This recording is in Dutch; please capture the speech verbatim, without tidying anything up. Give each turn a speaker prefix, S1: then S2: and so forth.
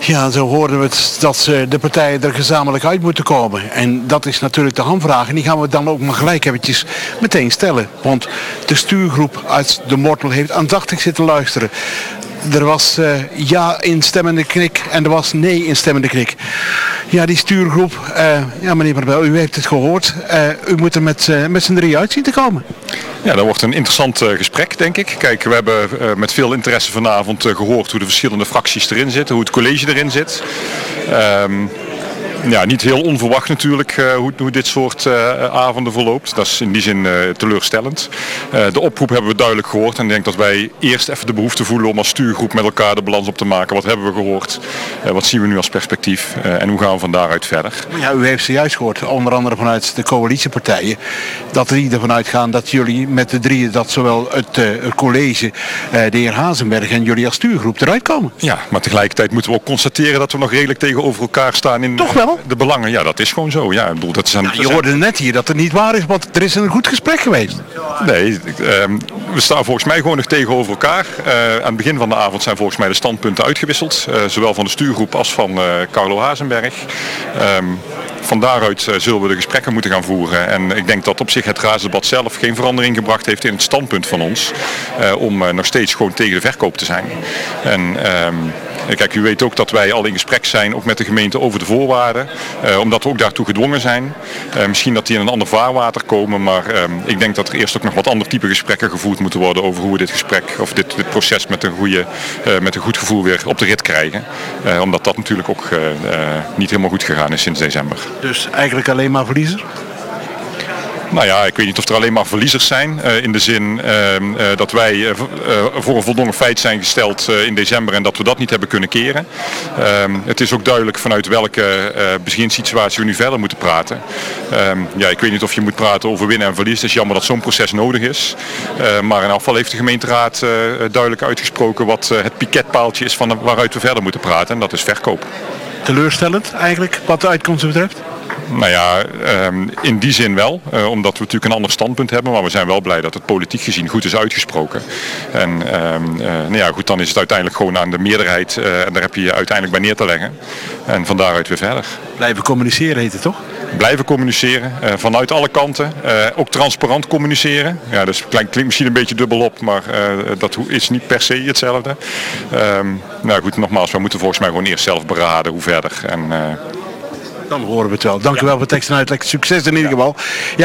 S1: Ja, zo hoorden we het, dat ze de partijen er gezamenlijk uit moeten komen. En dat is natuurlijk de hamvraag. En die gaan we dan ook maar gelijk eventjes meteen stellen. Want de stuurgroep uit de Mortel heeft aandachtig zitten luisteren. Er was uh, ja instemmende knik en er was nee instemmende knik. Ja, die stuurgroep, uh, ja meneer Barbel, u heeft het gehoord. Uh, u moet er met, uh, met z'n drie uit zien te komen.
S2: Ja, dat wordt een interessant uh, gesprek, denk ik. Kijk, we hebben uh, met veel interesse vanavond uh, gehoord hoe de verschillende fracties erin zitten, hoe het college erin zit. Um, Ja, niet heel onverwacht natuurlijk uh, hoe, hoe dit soort uh, avonden verloopt. Dat is in die zin uh, teleurstellend. Uh, de oproep hebben we duidelijk gehoord en ik denk dat wij eerst even de behoefte voelen om als stuurgroep met elkaar de balans op te maken. Wat hebben we gehoord? Uh, wat zien we nu als perspectief? Uh, en hoe gaan we van daaruit verder?
S1: Ja, u heeft zojuist gehoord, onder andere vanuit de coalitiepartijen, dat die ervan uitgaan dat jullie met de drieën, dat zowel het, uh, het college, uh, de heer Hazenberg en jullie als stuurgroep eruit komen.
S2: Ja, maar tegelijkertijd moeten we ook constateren dat we nog redelijk tegenover elkaar staan in...
S1: Toch wel?
S2: De belangen, ja, dat is gewoon zo. Ja, ik bedoel, dat is aan,
S1: ja, je hoorde net hier dat het niet waar is, want er is een goed gesprek geweest.
S2: Nee, uh, we staan volgens mij gewoon nog tegenover elkaar. Uh, aan het begin van de avond zijn volgens mij de standpunten uitgewisseld. Uh, zowel van de stuurgroep als van uh, Carlo Hazenberg. Um, Van daaruit uh, zullen we de gesprekken moeten gaan voeren. En ik denk dat op zich het raadsdebat zelf geen verandering gebracht heeft in het standpunt van ons. Uh, om uh, nog steeds gewoon tegen de verkoop te zijn. En um, kijk, u weet ook dat wij al in gesprek zijn, ook met de gemeente, over de voorwaarden. Uh, omdat we ook daartoe gedwongen zijn. Uh, misschien dat die in een ander vaarwater komen. Maar um, ik denk dat er eerst ook nog wat ander type gesprekken gevoerd moeten worden over hoe we dit gesprek, of dit, dit proces met een, goede, uh, met een goed gevoel weer op de rit krijgen. Uh, omdat dat natuurlijk ook uh, uh, niet helemaal goed gegaan is sinds december.
S1: Dus eigenlijk alleen maar verliezer?
S2: Nou ja, ik weet niet of er alleen maar verliezers zijn. Uh, in de zin uh, uh, dat wij uh, uh, voor een voldongen feit zijn gesteld uh, in december en dat we dat niet hebben kunnen keren. Uh, het is ook duidelijk vanuit welke uh, beginsituatie we nu verder moeten praten. Uh, ja, ik weet niet of je moet praten over winnen en verlies. Het is jammer dat zo'n proces nodig is. Uh, maar in afval heeft de gemeenteraad uh, duidelijk uitgesproken wat uh, het piketpaaltje is van waaruit we verder moeten praten. En dat is verkoop.
S1: Teleurstellend eigenlijk wat de uitkomst betreft?
S2: Nou ja, um, in die zin wel, uh, omdat we natuurlijk een ander standpunt hebben, maar we zijn wel blij dat het politiek gezien goed is uitgesproken. En um, uh, nou ja, goed, dan is het uiteindelijk gewoon aan de meerderheid uh, en daar heb je je uiteindelijk bij neer te leggen. En van daaruit weer verder.
S1: Blijven communiceren heet het toch?
S2: Blijven communiceren, uh, vanuit alle kanten. Uh, ook transparant communiceren. Ja, dat klinkt, klinkt misschien een beetje dubbelop, maar uh, dat is niet per se hetzelfde. Um, nou goed, nogmaals, we moeten volgens mij gewoon eerst zelf beraden hoe verder. En, uh,
S1: Dan horen we het wel. Dank u wel voor tekst en uitleg. Succes in ieder geval. Ja.